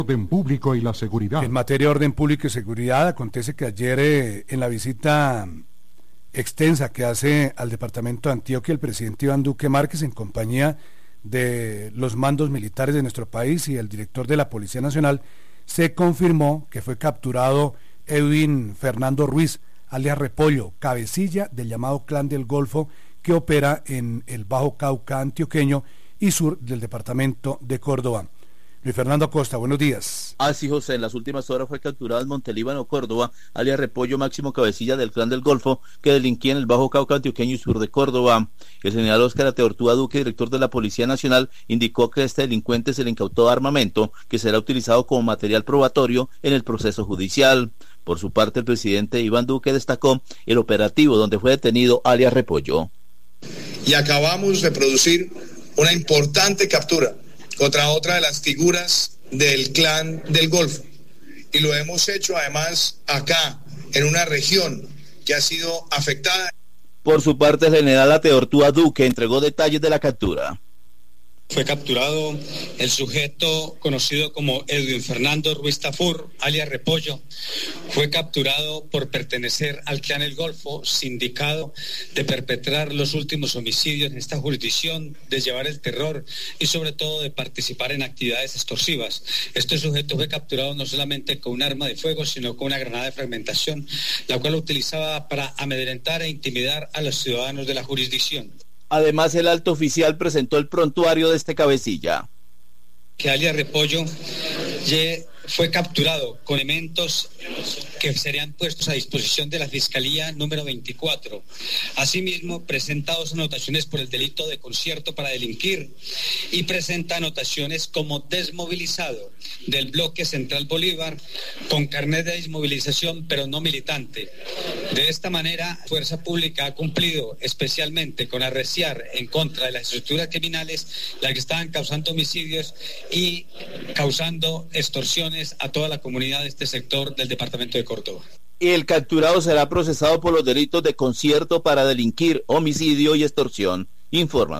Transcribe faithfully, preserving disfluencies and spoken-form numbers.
Orden público y la seguridad. En materia de orden público y seguridad, acontece que ayer eh, en la visita extensa que hace al departamento de Antioquia el presidente Iván Duque Márquez en compañía de los mandos militares de nuestro país y el director de la Policía Nacional, se confirmó que fue capturado Edwin Fernando Ruiz, alias Repollo, cabecilla del llamado Clan del Golfo, que opera en el Bajo Cauca antioqueño y sur del departamento de Córdoba. Luis Fernando Acosta, buenos días. Así, José, en las últimas horas fue capturado en Montelíbano, Córdoba, alias Repollo, máximo cabecilla del Clan del Golfo, que delinquía en el Bajo Cauca antioqueño y sur de Córdoba. El general Óscar Ateortúa Duque, director de la Policía Nacional, indicó que a este delincuente se le incautó armamento que será utilizado como material probatorio en el proceso judicial. Por su parte, el presidente Iván Duque destacó el operativo donde fue detenido alias Repollo. Y acabamos de producir una importante captura contra otra de las figuras del Clan del Golfo. Y lo hemos hecho además acá, en una región que ha sido afectada. Por su parte, el general Ateortúa Duque entregó detalles de la captura. Fue capturado el sujeto conocido como Edwin Fernando Ruiz Tafur, alias Repollo. Fue capturado por pertenecer al Clan El Golfo, sindicado de perpetrar los últimos homicidios en esta jurisdicción, de llevar el terror y sobre todo de participar en actividades extorsivas. Este sujeto fue capturado no solamente con un arma de fuego, sino con una granada de fragmentación, la cual utilizaba para amedrentar e intimidar a los ciudadanos de la jurisdicción. Además, el alto oficial presentó el prontuario de este cabecilla. Que alias Repollo fue capturado con elementos que serían puestos a disposición de la Fiscalía número veinticuatro. Asimismo, presenta dos anotaciones por el delito de concierto para delinquir y presenta anotaciones como desmovilizado del bloque Central Bolívar con carnet de desmovilización pero no militante. De esta manera, Fuerza Pública ha cumplido especialmente con arreciar en contra de las estructuras criminales, las que estaban causando homicidios y causando extorsiones a toda la comunidad de este sector del departamento de Córdoba. El capturado será procesado por los delitos de concierto para delinquir, homicidio y extorsión, informa